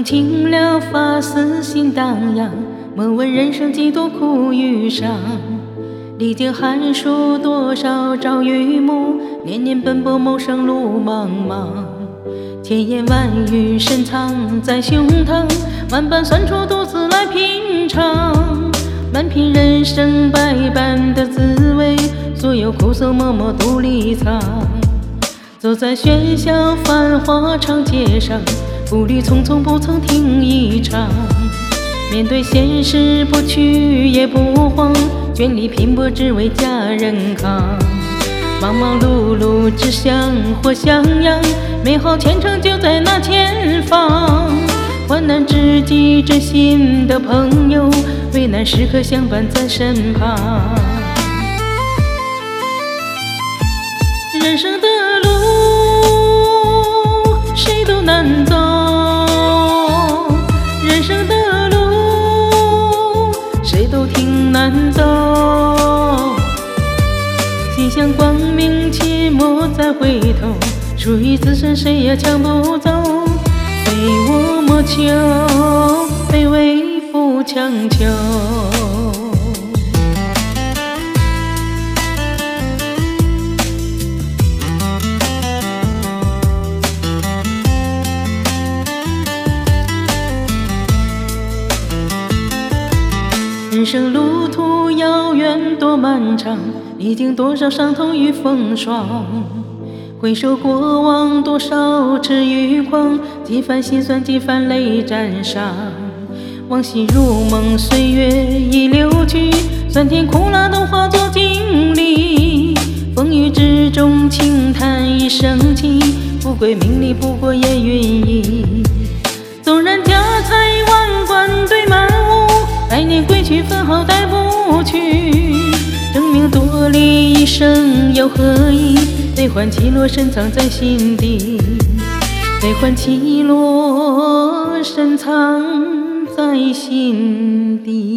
用尽了发丝心荡漾，莫问人生几多苦与伤。历经寒暑多少朝与暮，年年奔波谋生路茫茫。千言万语深藏在胸膛，万般酸楚独自来品尝。满品人生百般的滋味，所有苦涩默默独立藏。走在喧嚣繁华长街上，步履匆匆不曾听一场。面对现实不屈也不慌，全力拼搏只为家人康。忙忙碌碌只想活像样，美好前程就在那前方。患难之际真心的朋友，危难时刻相伴在身旁。人生的路谁都难走，人生的路谁都挺难走。心向光明切莫再回头，属于自身谁也抢不走。非我莫求，非为不强求。人生路途遥远多漫长，历经多少伤痛与风霜。回首过往多少痴与狂，几番心酸几番泪沾上。往昔如梦，岁月已流去，酸甜苦辣都化作经历。风雨之中轻叹一声情，富贵名利不过烟云一。纵然家财万贯堆满屋，百年归去分毫带不去。争名夺利一生又何意？悲欢起落深藏在心底，悲欢起落深藏在心底。